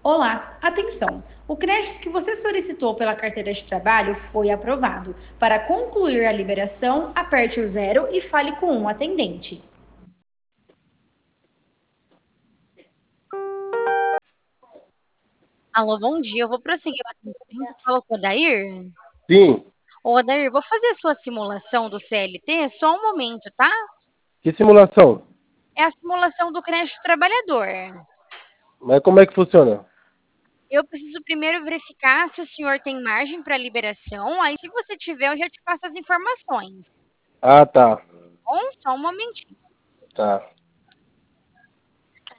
Olá, atenção! O crédito que você solicitou pela carteira de trabalho foi aprovado. Para concluir a liberação, aperte o zero e fale com um atendente. Alô, bom dia. Eu vou prosseguir o atendimento. Fala com o Odair. Sim, Ô, Odair, vou fazer a sua simulação do CLT, só um momento, tá? que simulação? É a simulação do crédito trabalhador. Mas como é que funciona? Eu preciso primeiro verificar se o senhor tem margem para liberação. Aí, se você tiver, eu já te passo as informações. Ah, tá. Bom, só um momentinho. Tá.